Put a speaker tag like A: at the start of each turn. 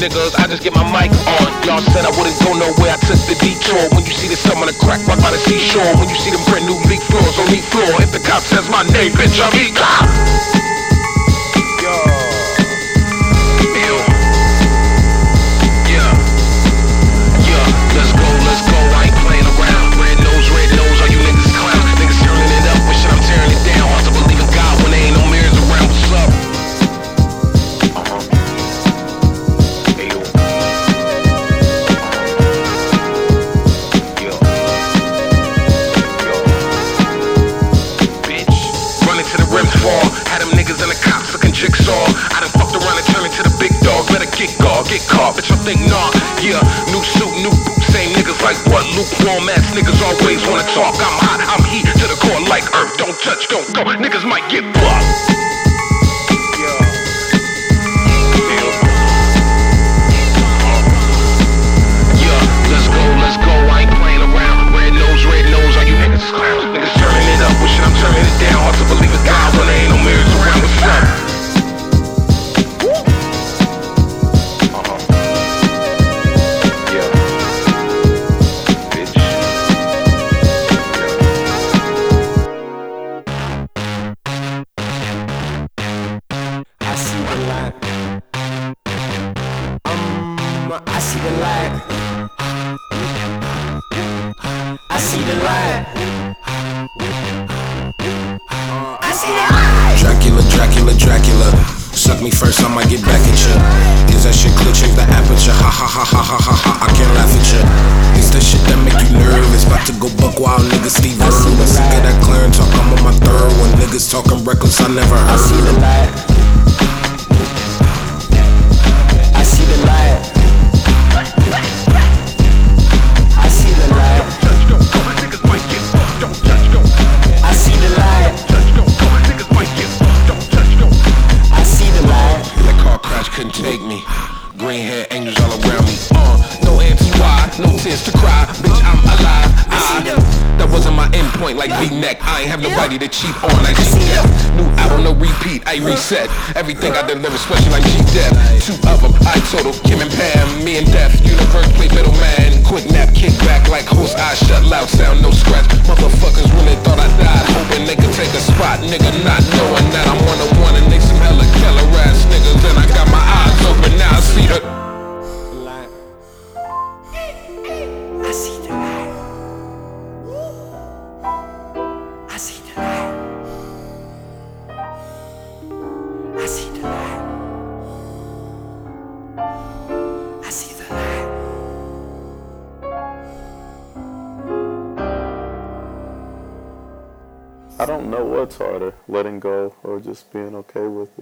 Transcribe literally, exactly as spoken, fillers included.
A: niggas, I just get my mic on. Y'all said I wouldn't go nowhere, I took the detour. When you see the sun on the crack right by the seashore, when you see them brand new leak floors on each floor, if the cop says my name, bitch, I'm E-Cop. Get caught, bitch, I think nah, yeah. New suit, new boots, same niggas like what? Lukewarm ass niggas always wanna talk. I'm hot, I'm heat to the core like earth. Don't touch, don't go, niggas might get fucked. I see the light. I see the light. I see the light.
B: Dracula, Dracula, Dracula. Suck me first, I might get back at ya. Is that shit clear? Change the aperture. Ha ha ha ha ha ha ha. I can't laugh at ya. It's that shit that make you nervous. About to go buck wild, niggas Steve Irwin. Sick of that clear and talk, I'm on my third one. Niggas talking reckless, I never heard.
C: I see the light. I see the light. I see the light. I see the light. I see the light.
B: That car crash couldn't take me. Green hair angels all around me. Uh, no anti-why, no tears to cry. Bitch, I'm alive. I, that wasn't my endpoint like V-neck. I ain't have nobody to cheat on like G-Dep. New album, no repeat, I reset. Everything I deliver special like G-Dep. Two of them, I total, Kim and Pam. Me and Def, universe play middleman. Quick nap, kick back like horse eyes shut. Loud sound, no scratch. Motherfuckers really thought I died, hoping they could take a spot. Nigga not knowing that I'm one-on-one and they some hella killer ass niggas. And I got my eyes open, now I see the
C: light. I see the light. I see the light. I see the light. I see the light.
D: I don't know what's harder, letting go or just being okay with it.